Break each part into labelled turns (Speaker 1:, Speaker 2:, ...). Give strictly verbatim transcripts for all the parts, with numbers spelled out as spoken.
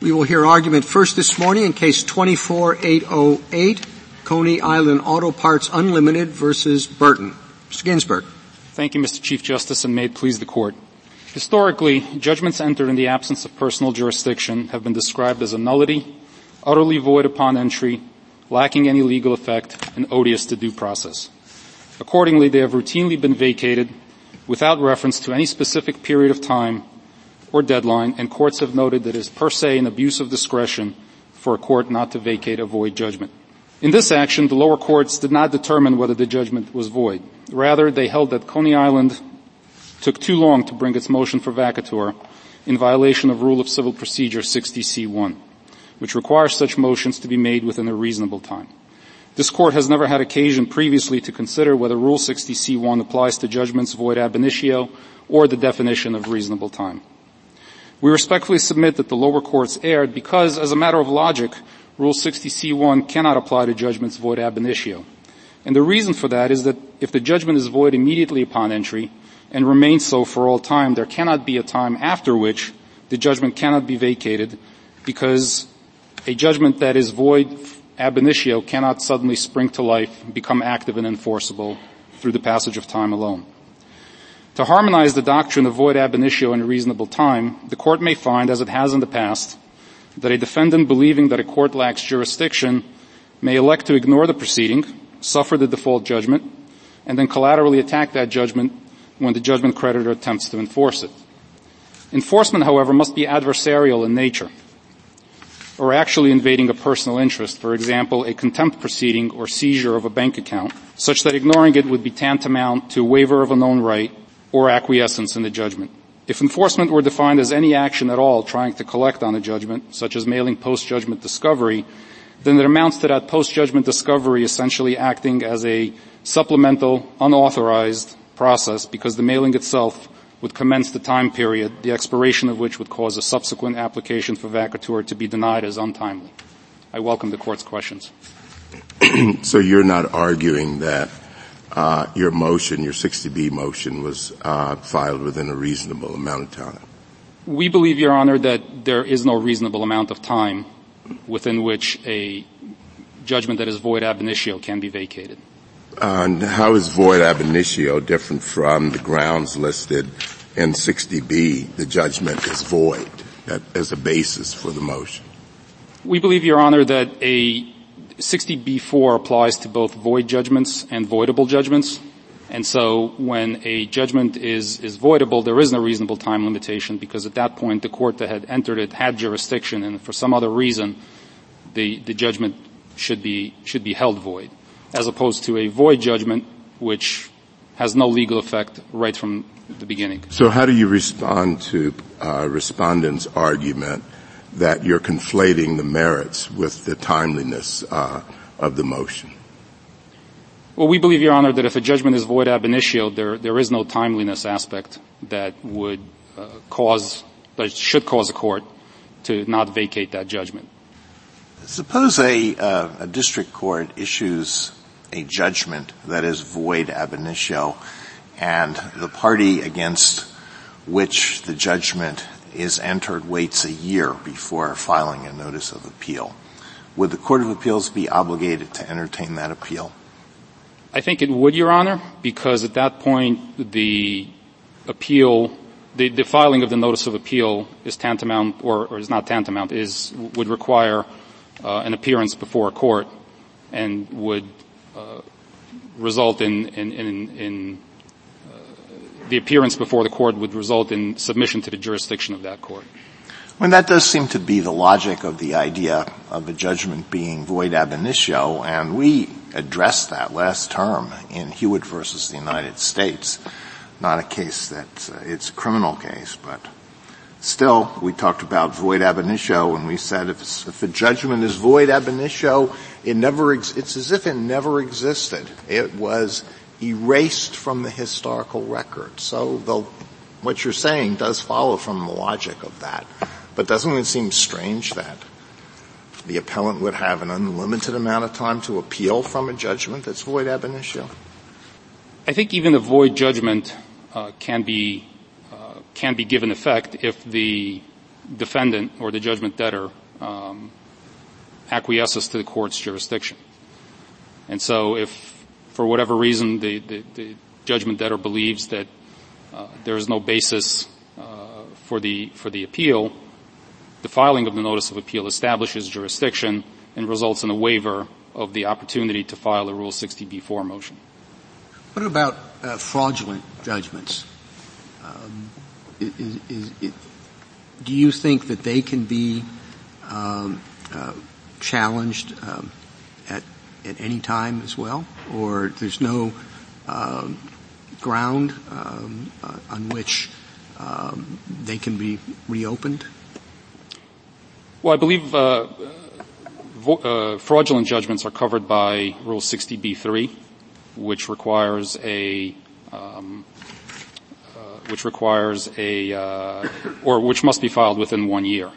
Speaker 1: We will hear argument first this morning in Case twenty-four eight oh eight, Coney Island Auto Parts Unlimited versus Burton. Mister Ginsburg.
Speaker 2: Thank you, Mister Chief Justice, and may it please the Court. Historically, judgments entered in the absence of personal jurisdiction have been described as a nullity, utterly void upon entry, lacking any legal effect, and odious to due process. Accordingly, they have routinely been vacated without reference to any specific period of time or deadline, and courts have noted that it is per se an abuse of discretion for a court not to vacate a void judgment. In this action, the lower courts did not determine whether the judgment was void. Rather, they held that Coney Island took too long to bring its motion for vacatur in violation of Rule of Civil Procedure sixty C one, which requires such motions to be made within a reasonable time. This Court has never had occasion previously to consider whether Rule sixty C one applies to judgments void ab initio or the definition of reasonable time. We respectfully submit that the lower courts erred because, as a matter of logic, Rule sixty C one cannot apply to judgments void ab initio. And the reason for that is that if the judgment is void immediately upon entry and remains so for all time, there cannot be a time after which the judgment cannot be vacated, because a judgment that is void ab initio cannot suddenly spring to life, become active and enforceable through the passage of time alone. To harmonize the doctrine of void ab initio in a reasonable time, the Court may find, as it has in the past, that a defendant believing that a court lacks jurisdiction may elect to ignore the proceeding, suffer the default judgment, and then collaterally attack that judgment when the judgment creditor attempts to enforce it. Enforcement, however, must be adversarial in nature, or actually invading a personal interest, for example, a contempt proceeding or seizure of a bank account, such that ignoring it would be tantamount to a waiver of a known right or acquiescence in the judgment. If enforcement were defined as any action at all trying to collect on a judgment, such as mailing post-judgment discovery, then it amounts to that post-judgment discovery essentially acting as a supplemental, unauthorized process, because the mailing itself would commence the time period, the expiration of which would cause a subsequent application for vacatur to be denied as untimely. I welcome the Court's questions.
Speaker 3: So you're not arguing that uh your motion, your sixty B motion, was uh filed within a reasonable amount of time?
Speaker 2: We believe, Your Honor, that there is no reasonable amount of time within which a judgment that is void ab initio can be vacated.
Speaker 3: Uh, and how is void ab initio different from the grounds listed in sixty B, the judgment is void, that as a basis for the motion?
Speaker 2: We believe, Your Honor, that a sixty B four applies to both void judgments and voidable judgments. And so when a judgment is, is voidable, there is no reasonable time limitation, because at that point the court that had entered it had jurisdiction, and for some other reason the, the judgment should be, should be held void, as opposed to a void judgment which has no legal effect right from the beginning.
Speaker 3: So how do you respond to uh, respondents' argument that you're conflating the merits with the timeliness uh, of the motion?
Speaker 2: Well, we believe, Your Honor, that if a judgment is void ab initio, there, there is no timeliness aspect that would uh, cause, that should cause a court to not vacate that judgment.
Speaker 4: Suppose a, uh, a district court issues a judgment that is void ab initio, and the party against which the judgment is entered waits a year before filing a notice of appeal. Would the Court of Appeals be obligated to entertain that appeal?
Speaker 2: I think it would, Your Honor, because at that point the appeal, the, the filing of the notice of appeal is tantamount, or, or is not tantamount, is, would require uh, an appearance before a court, and would uh, result in, in, in, in uh, the appearance before the court would result in submission to the jurisdiction of that court.
Speaker 4: Well, that does seem to be the logic of the idea of a judgment being void ab initio, and we addressed that last term in Hewitt versus the United States. Not a case that uh, it's a criminal case, but still, we talked about void ab initio, and we said if, if a judgment is void ab initio, it never ex- it's as if it never existed. It was erased from the historical record. So the, what you're saying does follow from the logic of that. But doesn't it seem strange that the appellant would have an unlimited amount of time to appeal from a judgment that's void ab initio?
Speaker 2: I think even a void judgment uh, can be uh, can be given effect if the defendant or the judgment debtor um, acquiesces to the court's jurisdiction. And so if, for whatever reason, the, the, the judgment debtor believes that uh, there is no basis uh, for the for the appeal, the filing of the notice of appeal establishes jurisdiction and results in a waiver of the opportunity to file a Rule sixty B four motion.
Speaker 1: What about uh, fraudulent judgments? Um, is, is, is, do you think that they can be um, uh, challenged um, at at any time as well, or there's no um, ground um, uh, on which um, they can be reopened?
Speaker 2: Well, I believe uh, vo- uh, fraudulent judgments are covered by Rule sixty B three, which requires a um, uh, which requires a uh, or which must be filed within one year.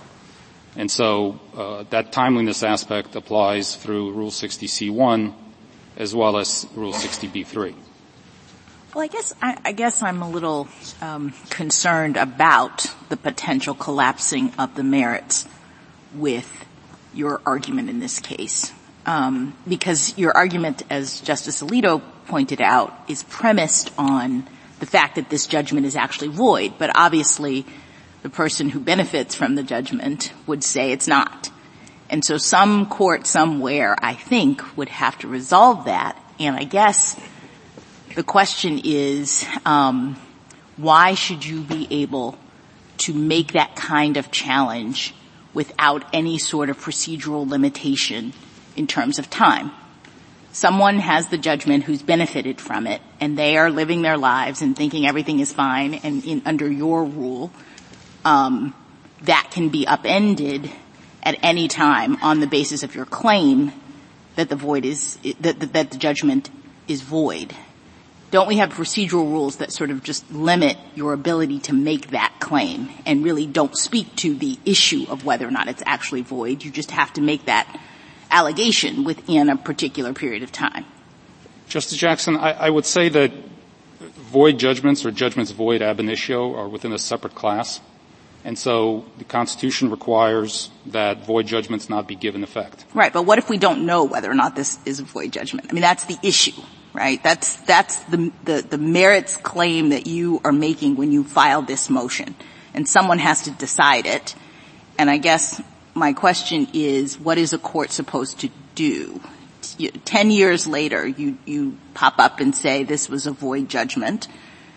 Speaker 2: And so uh, that timeliness aspect applies through Rule sixty C one as well as Rule sixty B three.
Speaker 5: Well, I guess I, I guess I'm a little um, concerned about the potential collapsing of the merits with your argument in this case, um, because your argument, as Justice Alito pointed out, is premised on the fact that this judgment is actually void. But obviously, the person who benefits from the judgment would say it's not. And so some court somewhere, I think, would have to resolve that. And I guess the question is, um, why should you be able to make that kind of challenge without any sort of procedural limitation in terms of time? Someone has the judgment who's benefited from it, and they are living their lives and thinking everything is fine, and in, under your rule, um, that can be upended at any time on the basis of your claim that the void is that, that, that the judgment is void. Don't we have procedural rules that sort of just limit your ability to make that claim and really don't speak to the issue of whether or not it's actually void? You just have to make that allegation within a particular period of time.
Speaker 2: Justice Jackson, I, I would say that void judgments or judgments void ab initio are within a separate class. And so the Constitution requires that void judgments not be given effect.
Speaker 5: Right, but what if we don't know whether or not this is a void judgment? I mean, that's the issue, right? That's, that's the, the, the merits claim that you are making when you file this motion. And someone has to decide it. And I guess my question is, what is a court supposed to do? Ten years later, you, you pop up and say this was a void judgment.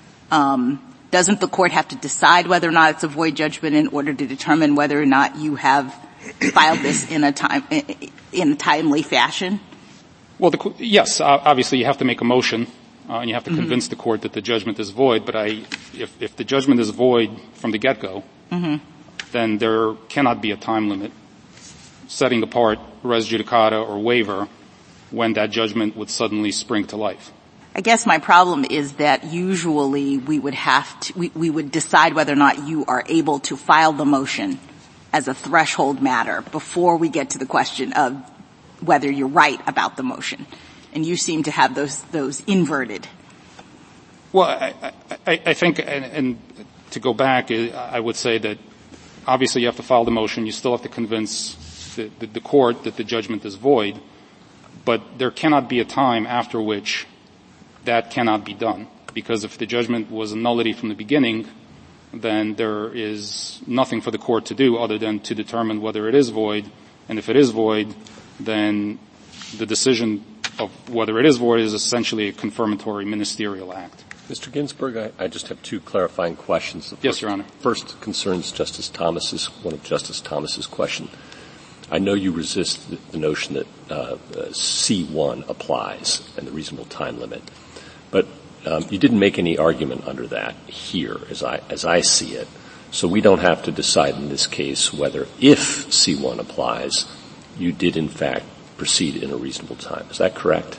Speaker 5: Um, Doesn't the court have to decide whether or not it's a void judgment in order to determine whether or not you have filed this in a time, in a timely fashion?
Speaker 2: Well, the, yes, obviously you have to make a motion, uh, and you have to mm-hmm. convince the court that the judgment is void. But I, if, if the judgment is void from the get-go, mm-hmm. then there cannot be a time limit setting apart res judicata or waiver when that judgment would suddenly spring to life.
Speaker 5: I guess my problem is that usually we would have to, we, we would decide whether or not you are able to file the motion as a threshold matter before we get to the question of whether you're right about the motion. And you seem to have those, those inverted.
Speaker 2: Well, I, I, I think, and, and to go back, I would say that obviously you have to file the motion. You still have to convince the, the, the court that the judgment is void. But there cannot be a time after which that cannot be done, because if the judgment was a nullity from the beginning, then there is nothing for the court to do other than to determine whether it is void. And if it is void, then the decision of whether it is void is essentially a confirmatory ministerial act.
Speaker 6: Mister Ginsburg, I, I just have two clarifying questions. The
Speaker 2: yes,
Speaker 6: first,
Speaker 2: Your Honor.
Speaker 6: First concerns Justice Thomas's, one of Justice Thomas's question. I know you resist the, the notion that uh, uh, C one applies and the reasonable time limit. But um, you didn't make any argument under that here, as I as I see it. So we don't have to decide in this case whether, if C one applies, you did in fact proceed in a reasonable time. Is that correct?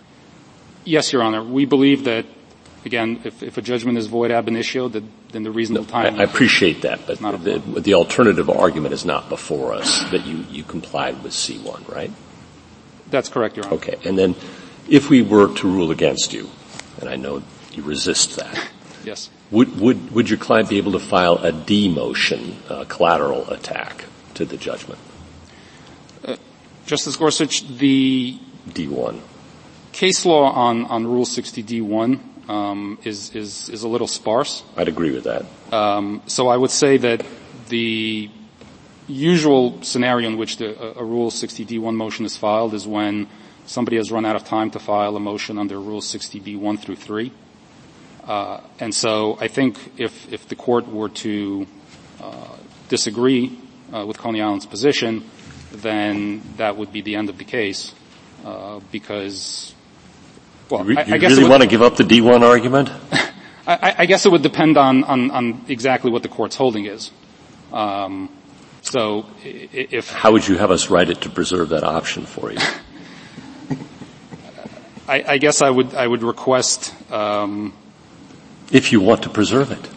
Speaker 2: Yes, Your Honor. We believe that, again, if, if a judgment is void ab initio, that, then the reasonable
Speaker 6: no,
Speaker 2: time.
Speaker 6: I, I appreciate that, but the, the alternative argument is not before us that you you complied with C one, right?
Speaker 2: That's correct, Your Honor.
Speaker 6: Okay, and then if we were to rule against you, and I know you resist that.
Speaker 2: Yes.
Speaker 6: Would, would, would your client be able to file a D motion, uh, collateral attack to the judgment?
Speaker 2: Uh, Justice Gorsuch, the
Speaker 6: D one.
Speaker 2: Case law on, on Rule sixty D one, um, is, is, is a little sparse.
Speaker 6: I'd agree with that.
Speaker 2: Um, so I would say that the usual scenario in which the, a, a Rule sixty D one motion is filed is when somebody has run out of time to file a motion under Rule sixty B one through three. Uh, and so I think if, if the court were to, uh, disagree, uh, with Coney Island's position, then that would be the end of the case, uh, because, well,
Speaker 6: you,
Speaker 2: I,
Speaker 6: you
Speaker 2: I guess
Speaker 6: really
Speaker 2: would,
Speaker 6: want to give up the D one argument?
Speaker 2: I, I guess it would depend on, on, on exactly what the court's holding is. Um, so if.
Speaker 6: How would you have us write it to preserve that option for you?
Speaker 2: I, I guess I would, I would request, um,
Speaker 6: if you want to preserve it.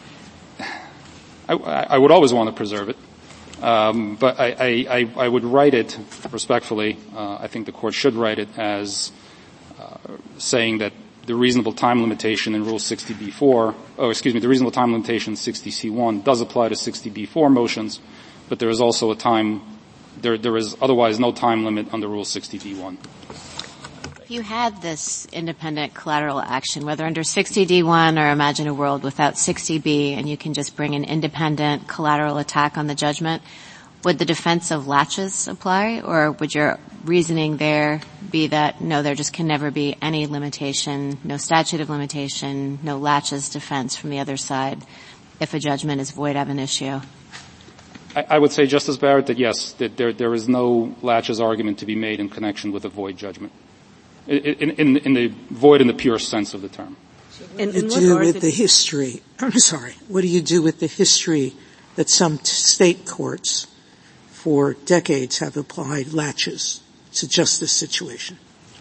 Speaker 2: I, I would always want to preserve it. Um, but I, I, I would write it respectfully. Uh, I think the court should write it as uh, saying that the reasonable time limitation in Rule sixty B four, oh, excuse me, the reasonable time limitation in sixty C one does apply to sixty B four motions, but there is also a time, there, there is otherwise no time limit under Rule sixty B one.
Speaker 7: If you had this independent collateral action, whether under sixty D one or imagine a world without sixty B, and you can just bring an independent collateral attack on the judgment, would the defense of laches apply, or would your reasoning there be that no, there just can never be any limitation, no statute of limitation, no laches defense from the other side if a judgment is void ab initio?
Speaker 2: I, I would say, Justice Barrett, that yes, that there, there is no laches argument to be made in connection with a void judgment. In, in, in the void in the pure sense of the term.
Speaker 8: And, and what do you do with the, the history? I'm sorry. What do you do with the history that some t- state courts for decades have applied laches to just this situation?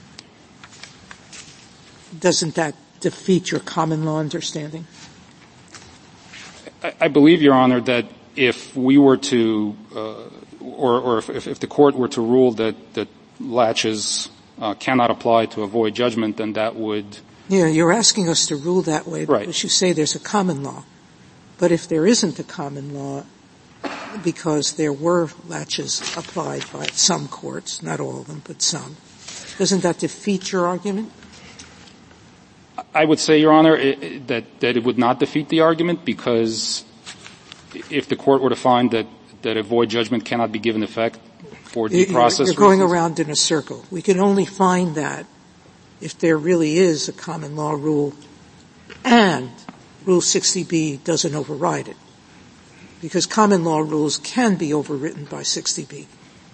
Speaker 8: Doesn't that defeat your common law understanding?
Speaker 2: I, I believe, Your Honor, that if we were to, uh, or, or if, if the court were to rule that that laches Uh, cannot apply to a void judgment, then that would.
Speaker 8: Yeah, you're asking us to rule that way
Speaker 2: right.
Speaker 8: because you say there's a common law. But if there isn't a common law, because there were laches applied by some courts, not all of them, but some, doesn't that defeat your argument?
Speaker 2: I would say, Your Honor, it, it, that that it would not defeat the argument, because if the court were to find that that a void judgment cannot be given effect for due process
Speaker 8: You're going
Speaker 2: reasons.
Speaker 8: around in a circle. We can only find that if there really is a common law rule and Rule sixty B doesn't override it. Because common law rules can be overwritten by sixty B.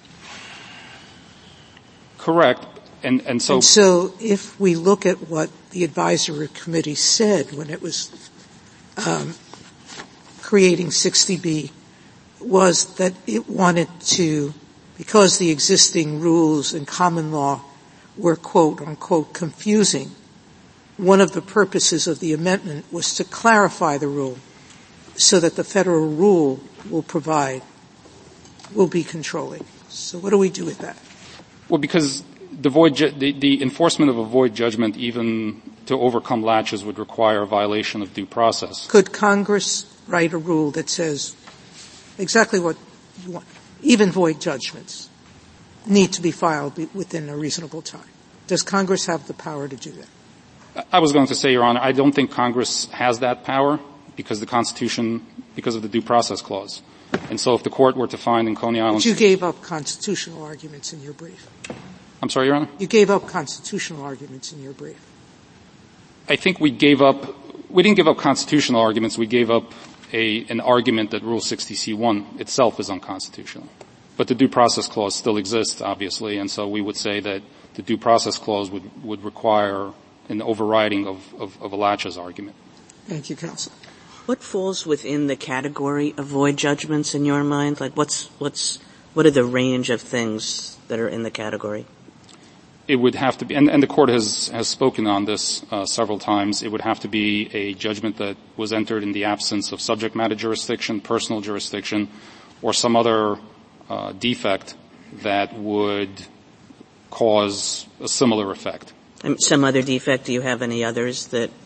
Speaker 2: Correct. And, and so.
Speaker 8: And so if we look at what the advisory committee said when it was um, creating sixty B, was that it wanted to, because the existing rules in common law were, quote, unquote, confusing, one of the purposes of the amendment was to clarify the rule so that the federal rule will provide, will be controlling. So what do we do with that?
Speaker 2: Well, because the void, ju- the, the enforcement of a void judgment, even to overcome laches, would require a violation of due process.
Speaker 8: Could Congress write a rule that says exactly what you want? Even void judgments need to be filed within a reasonable time. Does Congress have the power to do that?
Speaker 2: I was going to say, Your Honor, I don't think Congress has that power because the Constitution, because of the Due Process Clause. And so if the court were to find in Coney Island.
Speaker 8: But you gave up constitutional arguments in your brief.
Speaker 2: I'm sorry, Your Honor?
Speaker 8: You gave up constitutional arguments in your brief.
Speaker 2: I think we gave up, we didn't give up constitutional arguments, we gave up A, an argument that Rule sixty C one itself is unconstitutional. But the Due Process Clause still exists, obviously, and so we would say that the Due Process Clause would, would require an overriding of, of, of a laches argument.
Speaker 8: Thank you, counsel.
Speaker 9: What falls within the category of void judgments in your mind? Like what's, what's, what are the range of things that are in the category?
Speaker 2: It would have to be, and, and the court has, has spoken on this uh, several times, it would have to be a judgment that was entered in the absence of subject matter jurisdiction, personal jurisdiction, or some other uh, defect that would cause a similar effect.
Speaker 9: And some other defect, do you have any others that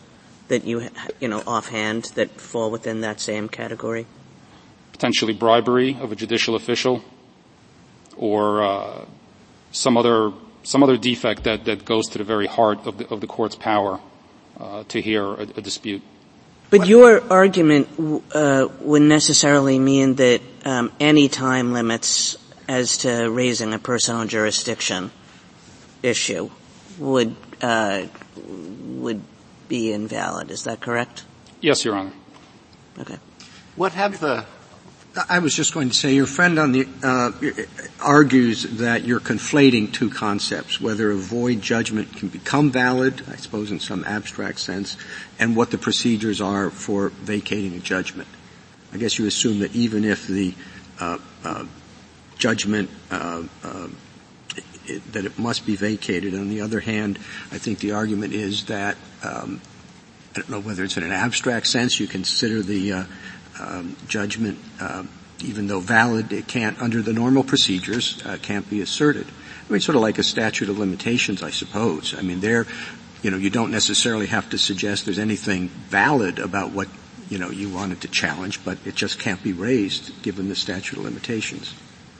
Speaker 9: that you, you know, offhand that fall within that same category?
Speaker 2: Potentially bribery of a judicial official, or uh, some other some other defect that, that goes to the very heart of the, of the court's power uh, to hear a, a dispute.
Speaker 9: But your argument uh, would necessarily mean that um, any time limits as to raising a personal jurisdiction issue would uh, would be invalid. Is that correct?
Speaker 2: Yes, Your Honor.
Speaker 9: Okay.
Speaker 4: What have the
Speaker 1: I was just going to say, your friend on the uh, argues that you're conflating two concepts: whether a void judgment can become valid, I suppose in some abstract sense, and what the procedures are for vacating a judgment. I guess you assume that even if the uh, uh, judgment uh, uh, it, that it must be vacated. On the other hand, I think the argument is that um, I don't know whether it's in an abstract sense. You consider the uh, Um, judgment, uh, even though valid, it can't, under the normal procedures, uh, can't be asserted. I mean, sort of like a statute of limitations, I suppose. I mean, there, you know, you don't necessarily have to suggest there's anything valid about what, you know, you wanted to challenge, but it just can't be raised given the statute of limitations.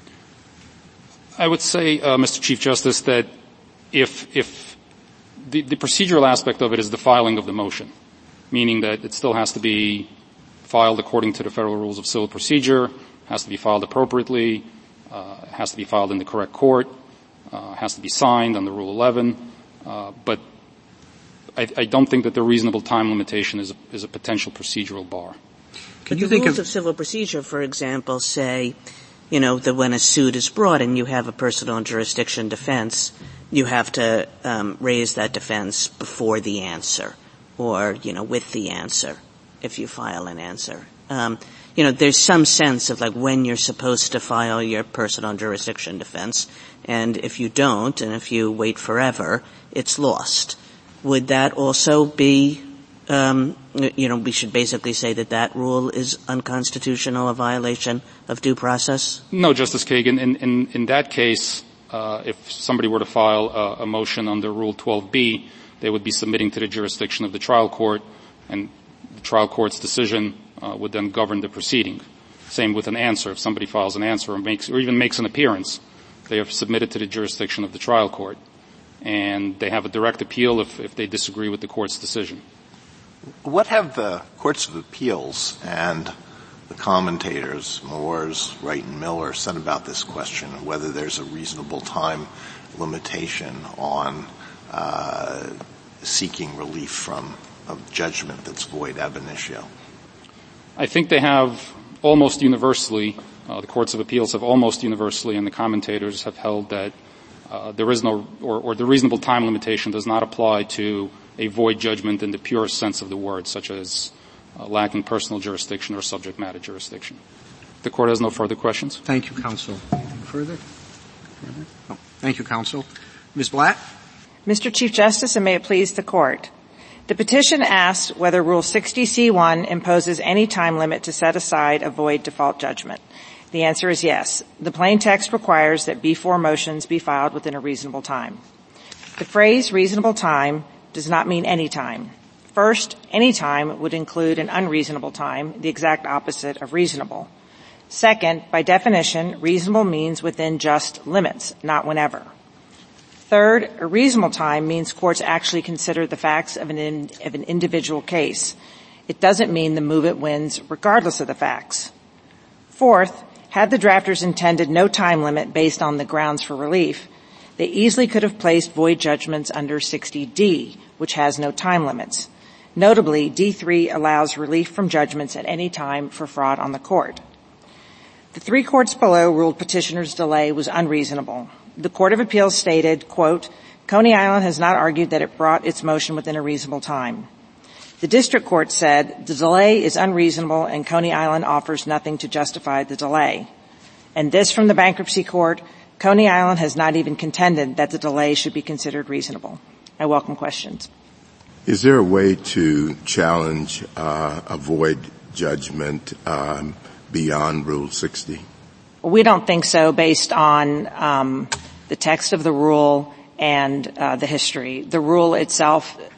Speaker 2: I would say, uh, Mister Chief Justice, that if, if the, the procedural aspect of it is the filing of the motion, meaning that it still has to be filed according to the Federal Rules of Civil Procedure, has to be filed appropriately, uh, has to be filed in the correct court, uh, has to be signed under Rule eleven, uh, but I, I don't think that the reasonable time limitation is a, is a potential procedural bar.
Speaker 9: Can but you the think rules of, of civil procedure, for example, say, you know, that when a suit is brought and you have a personal jurisdiction defense, you have to um, raise that defense before the answer, or, you know, with the answer, if you file an answer. Um, you know, there's some sense of like when you're supposed to file your personal jurisdiction defense, and if you don't, and if you wait forever, it's lost. Would that also be, um, you know, we should basically say that that rule is unconstitutional, a violation of due process?
Speaker 2: No, Justice Kagan. In, in, in that case, uh, if somebody were to file a, a motion under Rule twelve B, they would be submitting to the jurisdiction of the trial court, and the trial court's decision uh, would then govern the proceeding. Same with an answer. If somebody files an answer or makes, or even makes an appearance, they are submitted to the jurisdiction of the trial court, and they have a direct appeal if, if they disagree with the court's decision.
Speaker 4: What have the courts of appeals and the commentators, Moores, Wright, and Miller, said about this question, whether there's a reasonable time limitation on uh, seeking relief from a judgment that's void ab initio?
Speaker 2: I think they have almost universally, uh, the courts of appeals have almost universally, and the commentators have held that uh, there is no, or, or the reasonable time limitation does not apply to a void judgment in the purest sense of the word, such as uh, lacking personal jurisdiction or subject matter jurisdiction. The court has no further questions.
Speaker 1: Thank you, counsel. Anything further? further? No. Thank you, counsel. Miz Blatt?
Speaker 10: Mister Chief Justice, and may it please the court. The petition asks whether Rule sixty C one imposes any time limit to set aside a void default judgment. The answer is yes. The plain text requires that B four motions be filed within a reasonable time. The phrase reasonable time does not mean any time. First, any time would include an unreasonable time, the exact opposite of reasonable. Second, by definition, reasonable means within just limits, not whenever. Third, a reasonable time means courts actually consider the facts of an, in, of an individual case. It doesn't mean the movement wins regardless of the facts. Fourth, had the drafters intended no time limit based on the grounds for relief, they easily could have placed void judgments under sixty D, which has no time limits. Notably, D three allows relief from judgments at any time for fraud on the court. The three courts below ruled petitioner's delay was unreasonable. The Court of Appeals stated, quote, Coney Island has not argued that it brought its motion within a reasonable time. The district court said the delay is unreasonable and Coney Island offers nothing to justify the delay. And this from the bankruptcy court, Coney Island has not even contended that the delay should be considered reasonable. I welcome questions.
Speaker 3: Is there a way to challenge uh, a void judgment um, beyond Rule sixty?
Speaker 10: We don't think so based on um, the text of the rule and uh, the history. The rule itself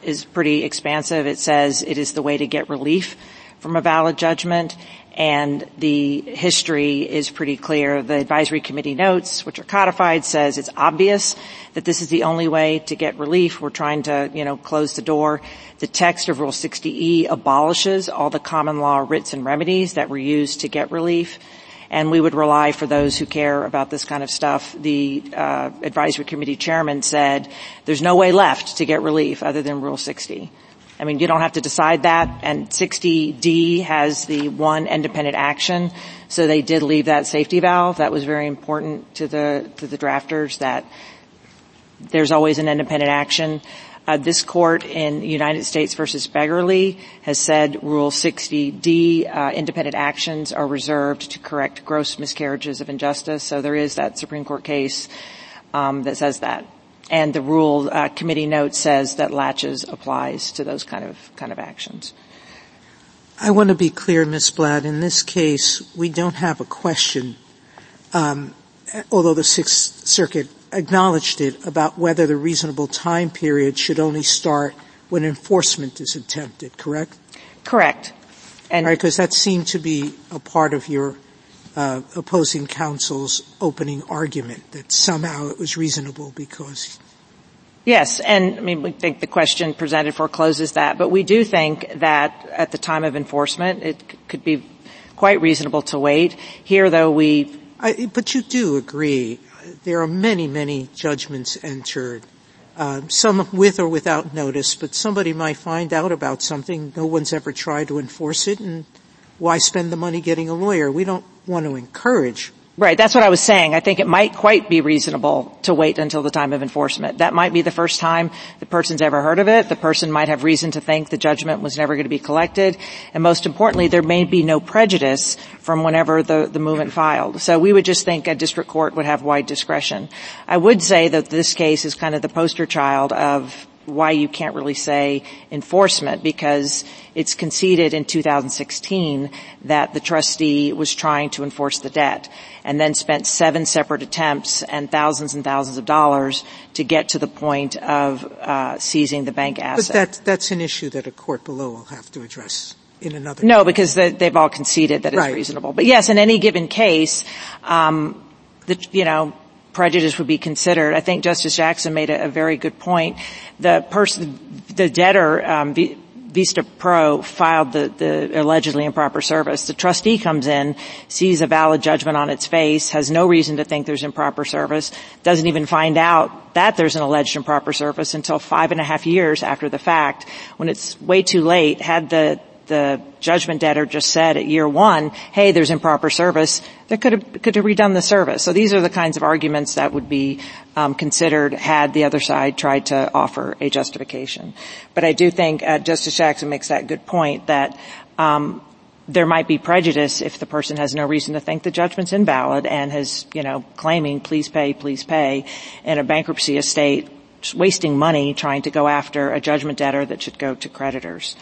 Speaker 10: is pretty expansive. It says it is the way to get relief from a valid judgment, and the history is pretty clear. The advisory committee notes, which are codified, says it's obvious that this is the only way to get relief. We're trying to, you know, close the door. The text of Rule sixty E abolishes all the common law writs and remedies that were used to get relief. And we would rely, for those who care about this kind of stuff, the uh, advisory committee chairman said there's no way left to get relief other than Rule sixty. I mean, you don't have to decide that, and sixty D has the one independent action, so they did leave that safety valve. That was very important to the to the drafters, that there's always an independent action. Uh, this court in United States versus Beggarly has said Rule sixty D uh, independent actions are reserved to correct gross miscarriages of injustice. So there is that Supreme Court case um, that says that. And the rule uh, committee note says that laches applies to those kind of kind of actions.
Speaker 8: I want to be clear, Miz Blatt. In this case, we don't have a question, um, although the Sixth Circuit acknowledged it, about whether the reasonable time period should only start when enforcement is attempted. Correct?
Speaker 10: Correct. And
Speaker 8: right, because that seemed to be a part of your Uh, opposing counsel's opening argument, that somehow it was reasonable because.
Speaker 10: Yes, and I mean, we think the question presented forecloses that, but we do think that at the time of enforcement, it c- could be quite reasonable to wait. Here, though, we.
Speaker 8: I, but you do agree there are many, many judgments entered, uh, some with or without notice, but somebody might find out about something, no one's ever tried to enforce it, and why spend the money getting a lawyer? We don't want to encourage.
Speaker 10: Right, that's what I was saying. I think it might quite be reasonable to wait until the time of enforcement. That might be the first time the person's ever heard of it. The person might have reason to think the judgment was never going to be collected. And most importantly, there may be no prejudice from whenever the, the movement filed. So we would just think a district court would have wide discretion. I would say that this case is kind of the poster child of why you can't really say enforcement, because it's conceded in two thousand sixteen that the trustee was trying to enforce the debt and then spent seven separate attempts and thousands and thousands of dollars to get to the point of uh seizing the bank asset.
Speaker 8: But that, that's an issue that a court below will have to address in another
Speaker 10: No,
Speaker 8: case.
Speaker 10: because the, they've all conceded that it's
Speaker 8: right.
Speaker 10: reasonable. But yes, in any given case, um the, you know, prejudice would be considered. I think Justice Jackson made a, a very good point. The person, the debtor, um, v, Vista Pro filed the, the allegedly improper service. The trustee comes in, sees a valid judgment on its face, has no reason to think there's improper service, doesn't even find out that there's an alleged improper service until five and a half years after the fact, when it's way too late. Had the the judgment debtor just said at year one, hey, there's improper service, they could have, could have redone the service. So these are the kinds of arguments that would be um, considered had the other side tried to offer a justification. But I do think uh, Justice Jackson makes that good point that um, there might be prejudice if the person has no reason to think the judgment's invalid and has, you know, claiming please pay, please pay in a bankruptcy estate, wasting money trying to go after a judgment debtor that should go to creditors.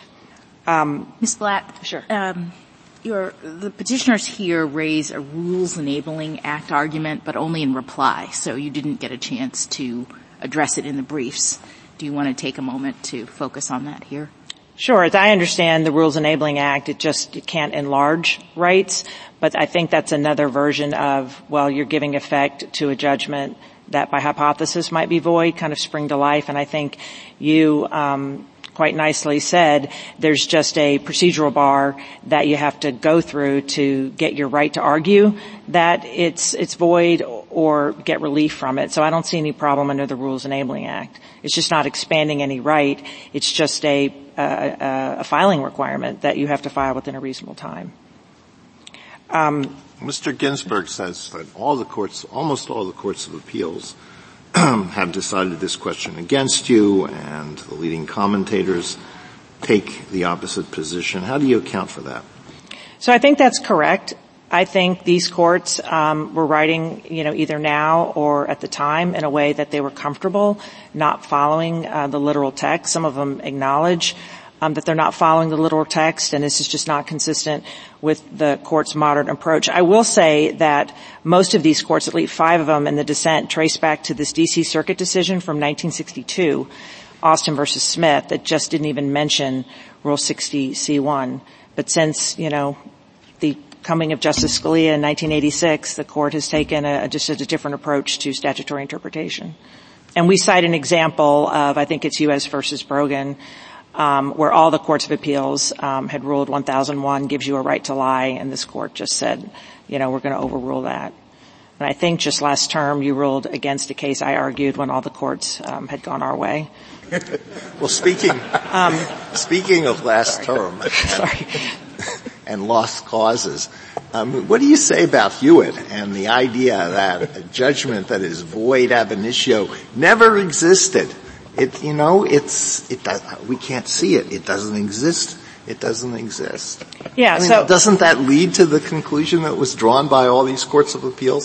Speaker 5: Um, Miz Blatt,
Speaker 10: sure.
Speaker 5: Um, your, the petitioners here raise a Rules Enabling Act argument, but only in reply, so you didn't get a chance to address it in the briefs. Do you want to take a moment to focus on that here?
Speaker 10: Sure. As I understand the Rules Enabling Act, it just it can't enlarge rights, but I think that's another version of, well, you're giving effect to a judgment that by hypothesis might be void, kind of spring to life, and I think you um quite nicely said there's just a procedural bar that you have to go through to get your right to argue that it's it's void or get relief from it. So I don't see any problem under the Rules Enabling Act. It's just not expanding any right. It's just a a, a filing requirement that you have to file within a reasonable time.
Speaker 4: Um, Mister Ginsburg says that all the courts, almost all the courts of appeals, have decided this question against you, and the leading commentators take the opposite position. How do you account for that?
Speaker 10: So I think that's correct. I think these courts um, were writing, you know, either now or at the time in a way that they were comfortable not following uh, the literal text. Some of them acknowledge um, that they're not following the literal text, and this is just not consistent with the court's modern approach. I will say that most of these courts, at least five of them in the dissent, trace back to this D C Circuit decision from nineteen sixty-two, Austin versus Smith that just didn't even mention Rule sixty C one. But since, you know, the coming of Justice Scalia in nineteen eighty-six, the court has taken a, just a different approach to statutory interpretation. And we cite an example of, I think it's U S versus Brogan, um, where all the courts of appeals um, had ruled one thousand one gives you a right to lie, and this court just said, you know, we're going to overrule that. And I think just last term you ruled against a case I argued when all the courts um, had gone our way.
Speaker 4: Well, speaking um, speaking of last term and,
Speaker 10: sorry.
Speaker 4: and lost causes, um, what do you say about Hewitt and the idea that a judgment that is void ab initio never existed? It, you know, it's it does, we can't see it. It doesn't exist. It doesn't exist.
Speaker 10: Yeah.
Speaker 4: I mean,
Speaker 10: so
Speaker 4: doesn't that lead to the conclusion that was drawn by all these courts of appeals?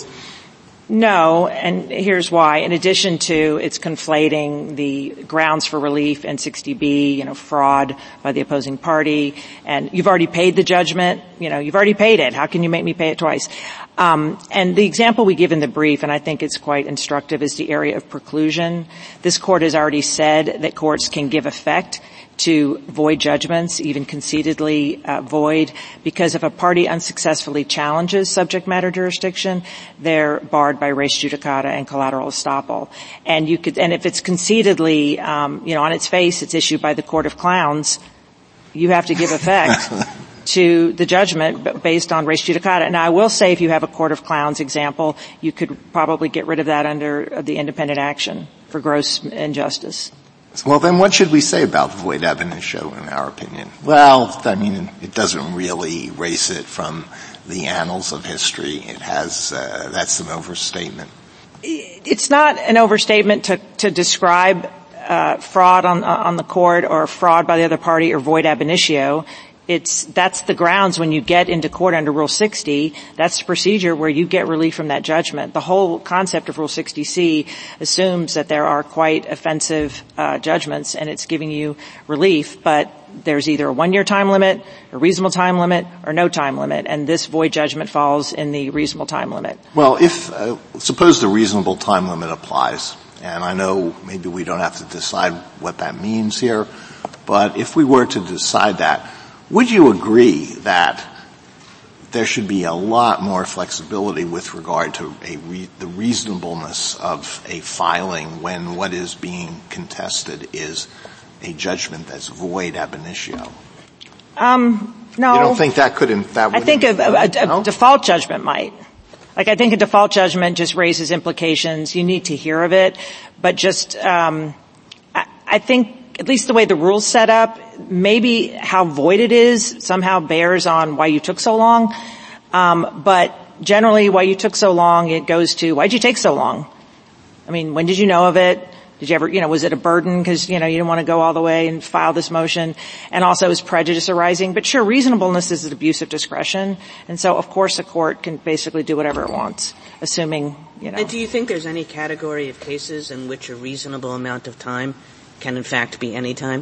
Speaker 10: No, and here's why. In addition to it's conflating the grounds for relief in sixty B, you know, fraud by the opposing party, and you've already paid the judgment, you know, you've already paid it. How can you make me pay it twice? Um, and the example we give in the brief, and I think it's quite instructive, is the area of preclusion. This court has already said that courts can give effect to void judgments, even concededly uh, void, because if a party unsuccessfully challenges subject matter jurisdiction, they're barred by res judicata and collateral estoppel. And you could, and if it's concededly, um, you know, on its face, it's issued by the Court of Clowns, you have to give effect to the judgment based on res judicata. Now, I will say, if you have a Court of Clowns example, you could probably get rid of that under the independent action for gross injustice.
Speaker 4: Well, then what should we say about void ab initio, in our opinion? Well, I mean, it doesn't really erase it from the annals of history. It has, uh, that's an overstatement.
Speaker 10: It's not an overstatement to, to describe, uh, fraud on, on the court or fraud by the other party or void ab initio. It's, that's the grounds when you get into court under Rule sixty. That's the procedure where you get relief from that judgment. The whole concept of Rule sixty C assumes that there are quite offensive, uh, judgments, and it's giving you relief, but there's either a one-year time limit, a reasonable time limit, or no time limit, and this void judgment falls in the reasonable time limit.
Speaker 4: Well, if, uh, suppose the reasonable time limit applies, and I know maybe we don't have to decide what that means here, but if we were to decide that, would you agree that there should be a lot more flexibility with regard to a re- the reasonableness of a filing when what is being contested is a judgment that's void ab initio?
Speaker 10: Um, no.
Speaker 4: You don't think that could, in, that would?
Speaker 10: I think a, a, a
Speaker 4: no?
Speaker 10: default judgment might. Like, I think a default judgment just raises implications. You need to hear of it, but just, um, I, I think at least the way the rule's set up, maybe how void it is somehow bears on why you took so long. Um, but generally, why you took so long, it goes to, why'd you take so long? I mean, when did you know of it? Did you ever, you know, was it a burden because, you know, you didn't want to go all the way and file this motion? And also, is prejudice arising? But sure, reasonableness is an abuse of discretion. And so, of course, a court can basically do whatever it wants, assuming, you know.
Speaker 9: And do you think there's any category of cases in which a reasonable amount of time can in fact be any time?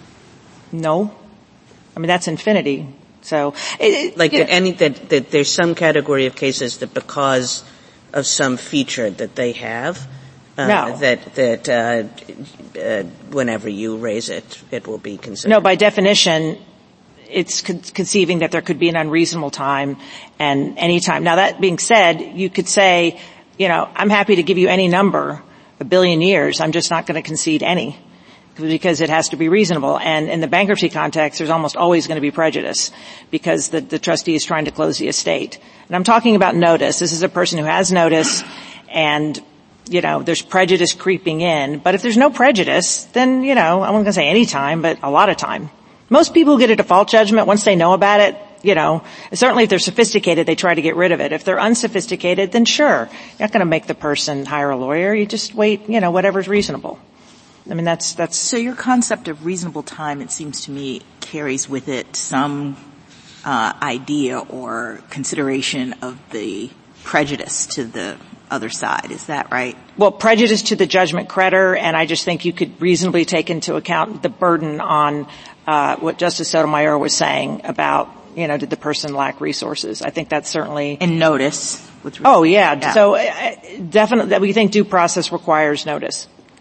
Speaker 10: No. I mean, that's infinity. So, it,
Speaker 9: like
Speaker 10: that
Speaker 9: know. any, that, that there's some category of cases that because of some feature that they have, uh,
Speaker 10: no.
Speaker 9: that, that, uh, uh, whenever you raise it, it will be considered.
Speaker 10: No, by definition, it's con- conceiving that there could be an unreasonable time and any time. Now, that being said, you could say, you know, I'm happy to give you any number, a billion years. I'm just not going to concede any, because it has to be reasonable. And in the bankruptcy context, there's almost always going to be prejudice because the, the trustee is trying to close the estate. And I'm talking about notice. This is a person who has notice and, you know, there's prejudice creeping in. But if there's no prejudice, then, you know, I'm not going to say any time, but a lot of time. Most people who get a default judgment, once they know about it, you know, certainly if they're sophisticated, they try to get rid of it. If they're unsophisticated, then sure, you're not going to make the person hire a lawyer. You just wait, you know, whatever's reasonable. I mean, that's, that's.
Speaker 5: So your concept of reasonable time, it seems to me, carries with it some, uh, idea or consideration of the prejudice to the other side. Is that right?
Speaker 10: Well, prejudice to the judgment creditor, and I just think you could reasonably take into account the burden on, uh, what Justice Sotomayor was saying about, you know, did the person lack resources? I think that's certainly.
Speaker 5: And notice. With
Speaker 10: oh, yeah.
Speaker 5: yeah.
Speaker 10: So, uh, definitely, we think due process requires notice.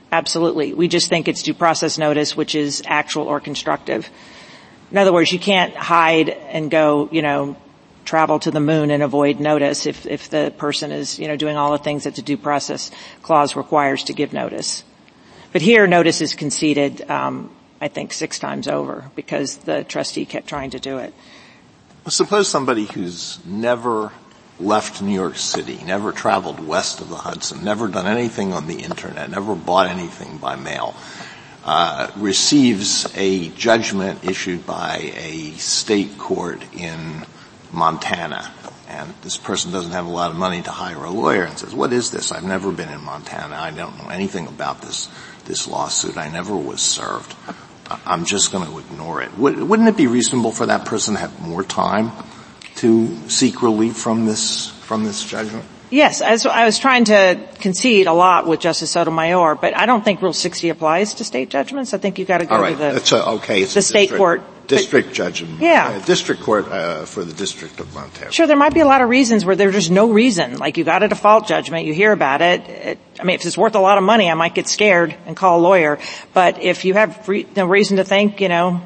Speaker 10: Absolutely. We just think it's due process notice, which is actual or constructive. In other words, you can't hide and go, you know, travel to the moon and avoid notice if, if the person is, you know, doing all the things that the due process clause requires to give notice. But here, notice is conceded, um, I think, six times over because the trustee kept trying to do it.
Speaker 4: Well, suppose somebody who's never left New York City, never traveled west of the Hudson, never done anything on the internet, never bought anything by mail, uh, receives a judgment issued by a state court in Montana. And this person doesn't have a lot of money to hire a lawyer and says, what is this? I've never been in Montana. I don't know anything about this, this lawsuit. I never was served. I'm just going to ignore it. Wouldn't it be reasonable for that person to have more time to seek relief from this, from this judgment?
Speaker 10: Yes, as I was trying to concede a lot with Justice Sotomayor, but I don't think Rule sixty applies to state judgments. I think you've got to go
Speaker 4: All right.
Speaker 10: to the,
Speaker 4: That's a, okay. It's
Speaker 10: the
Speaker 4: a
Speaker 10: state
Speaker 4: district,
Speaker 10: court.
Speaker 4: District judgment.
Speaker 10: Yeah.
Speaker 4: Uh, district court uh, for the District of Montana.
Speaker 10: Sure, there might be a lot of reasons where there's just no reason. Like you got a default judgment, you hear about it. it I mean, if it's worth a lot of money, I might get scared and call a lawyer. But if you have re- no reason to think, you know,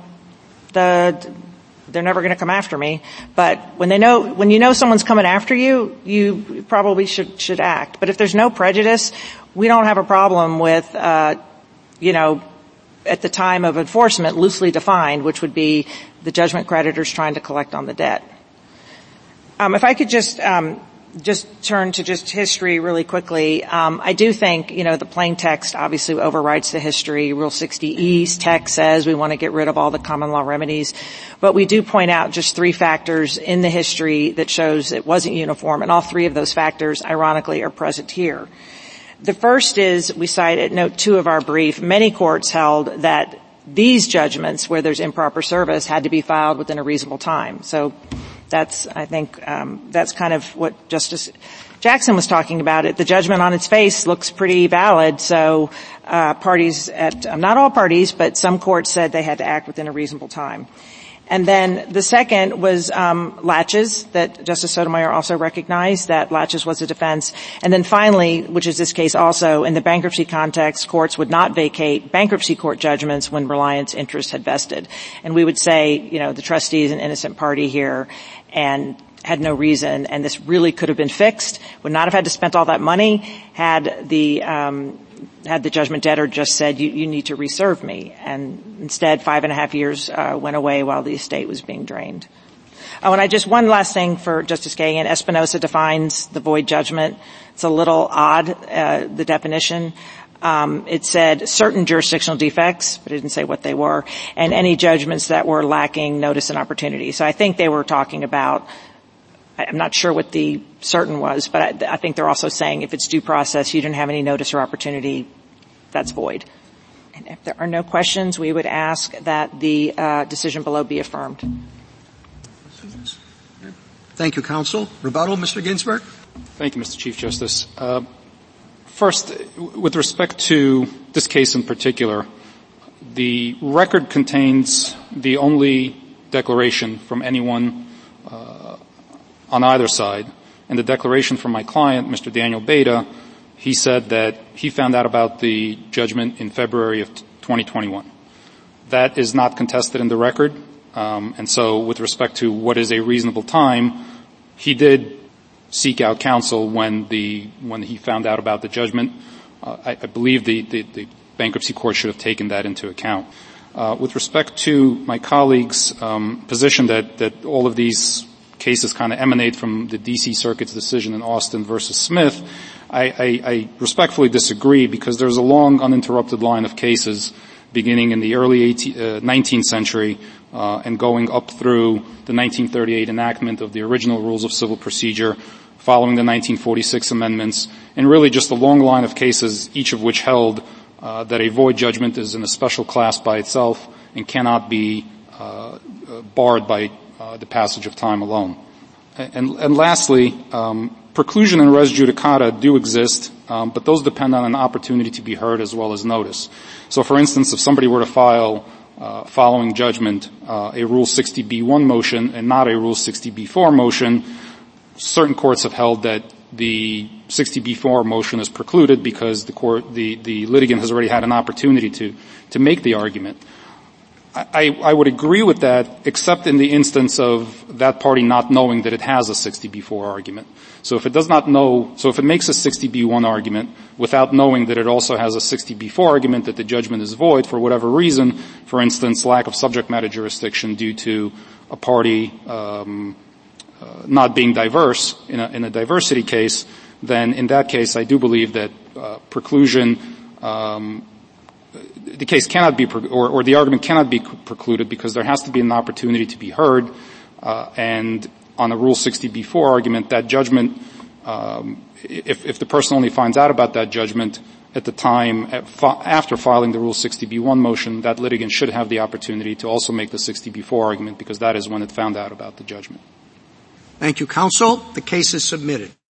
Speaker 10: the they're never going to come after me. But when they know, when you know someone's coming after you, you probably should, should act. But if there's no prejudice, we don't have a problem with, uh, you know, at the time of enforcement, loosely defined, which would be the judgment creditors trying to collect on the debt. Um, if I could just, um, just turn to just history really quickly. Um, I do think, you know, the plain text obviously overwrites the history. Rule sixty E's text says we want to get rid of all the common law remedies. But we do point out just three factors in the history that shows it wasn't uniform, and all three of those factors, ironically, are present here. The first is, we cite at note two of our brief, many courts held that these judgments where there's improper service had to be filed within a reasonable time. So that's, I think, um, that's kind of what Justice Jackson was talking about. It, the judgment on its face looks pretty valid. So, uh, parties at, um, not all parties, but some courts said they had to act within a reasonable time. And then the second was um latches, that Justice Sotomayor also recognized that latches was a defense. And then finally, which is this case also, in the bankruptcy context, courts would not vacate bankruptcy court judgments when reliance interest had vested. And we would say, you know, the trustee is an innocent party here and had no reason, and this really could have been fixed, would not have had to spend all that money had the um had the judgment debtor just said, you, you need to reserve me. And instead, five and a half years uh, went away while the estate was being drained. Oh, and I just, one last thing for Justice Kagan. Espinosa defines the void judgment. It's a little odd, uh, the definition. Um, it said certain jurisdictional defects, but it didn't say what they were, and any judgments that were lacking notice and opportunity. So I think they were talking about, I'm not sure what the certain was, but I, I think they're also saying if it's due process, you didn't have any notice or opportunity, that's void. And if there are no questions, we would ask that the uh, decision below be affirmed.
Speaker 1: Thank you, counsel. Rebuttal, Mister Ginsburg.
Speaker 2: Thank you, Mister Chief Justice. Uh, first, with respect to this case in particular, the record contains the only declaration from anyone uh, on either side. And the declaration from my client, Mister Daniel Beta, he said that he found out about the judgment in February of twenty twenty-one. That is not contested in the record. Um, and so with respect to what is a reasonable time, he did seek out counsel when the, when he found out about the judgment. Uh, I, I believe the, the, the bankruptcy court should have taken that into account. Uh, with respect to my colleague's, um, position that, that all of these cases kind of emanate from the D C Circuit's decision in Austin versus Smith, I, I, I respectfully disagree because there's a long uninterrupted line of cases beginning in the early eighteenth, uh, nineteenth century uh, and going up through the nineteen thirty-eight enactment of the original rules of civil procedure, following the nineteen forty-six amendments, and really just a long line of cases, each of which held uh, that a void judgment is in a special class by itself and cannot be uh, barred by Uh, the passage of time alone. And, and lastly, um, preclusion and res judicata do exist, um, but those depend on an opportunity to be heard as well as notice. So, for instance, if somebody were to file uh, following judgment uh, a Rule sixty B one motion and not a Rule sixty B four motion, certain courts have held that the sixty B four motion is precluded because the court, the, the litigant has already had an opportunity to, to make the argument. I, I would agree with that, except in the instance of that party not knowing that it has a sixty B four argument. So if it does not know, so if it makes a sixty B one argument without knowing that it also has a sixty B four argument that the judgment is void for whatever reason, for instance, lack of subject matter jurisdiction due to a party um, uh, not being diverse in a, in a diversity case, then in that case I do believe that uh, preclusion um, the case cannot be, or, or the argument cannot be precluded because there has to be an opportunity to be heard, uh, and on a Rule sixty B four argument, that judgment, um, if, if the person only finds out about that judgment at the time at fi- after filing the Rule sixty B one motion, that litigant should have the opportunity to also make the sixty B four argument because that is when it found out about the judgment.
Speaker 1: Thank you, counsel. The case is submitted.